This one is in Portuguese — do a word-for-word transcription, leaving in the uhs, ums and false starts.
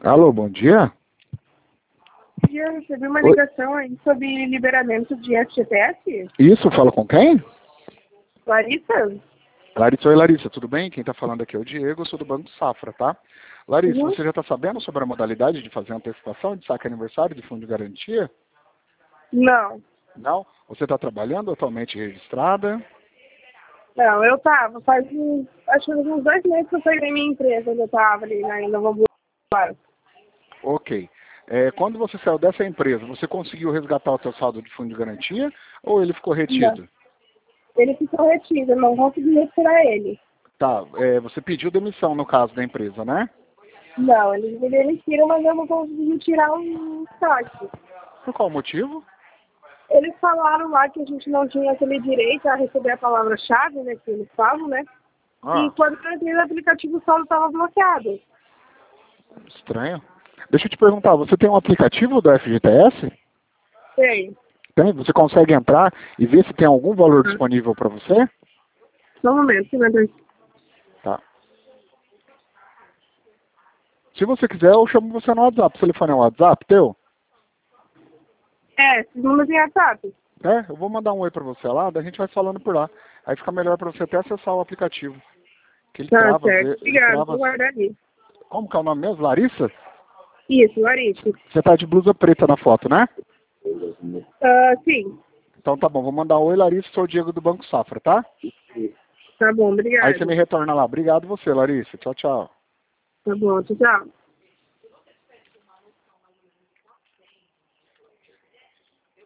Alô, bom dia. Eu recebi uma Oi. ligação aí sobre liberamento de F G T S. Isso, fala com quem? Larissa? Larissa, oi Larissa, tudo bem? Quem está falando aqui é o Diego, eu sou do Banco Safra, tá? Larissa, Uhum. você já está sabendo sobre a modalidade de fazer antecipação de saque aniversário de fundo de garantia? Não. Não? Você está trabalhando atualmente registrada? Não, eu tava, faz uns, acho que uns dois meses que eu saí da minha empresa, eu tava ali na Nova Boa. Ok. É, quando você saiu dessa empresa, você conseguiu resgatar o seu saldo de fundo de garantia ou ele ficou Não. retido? Ele ficou retido, eu não consegui retirar ele. Tá, é, você pediu demissão no caso da empresa, né? Não, eles me demitiram, mas eu não consegui tirar o saque. Por qual motivo? Eles falaram lá que a gente não tinha aquele direito a receber a palavra-chave, né, que eles falam, né? E Ah, quando eu entrei no aplicativo, o saldo estava bloqueado. estranho. Deixa eu te perguntar, você tem um aplicativo do F G T S? Sei. Tem? Você consegue entrar e ver se tem algum valor disponível para você? Só um momento, senador. Tá. Se você quiser, eu chamo você no WhatsApp. O telefone é o WhatsApp teu? É, esses números em WhatsApp. É, eu vou mandar um oi para você lá, daí a gente vai falando por lá. Aí fica melhor para você até acessar o aplicativo. Que ele Tá trava, às certo. vezes- ele Obrigado, trava. vou guardar ali. Como que é o nome mesmo? Larissa? Isso, Larissa. Você tá de blusa preta na foto, né? Ah, sim. Então tá bom, vou mandar um oi, Larissa, sou o Diego do Banco Safra, tá? Tá bom, Aí você me obrigado. retorna lá. Obrigado você, Larissa. Tchau, tchau. Tá bom, tchau, tchau.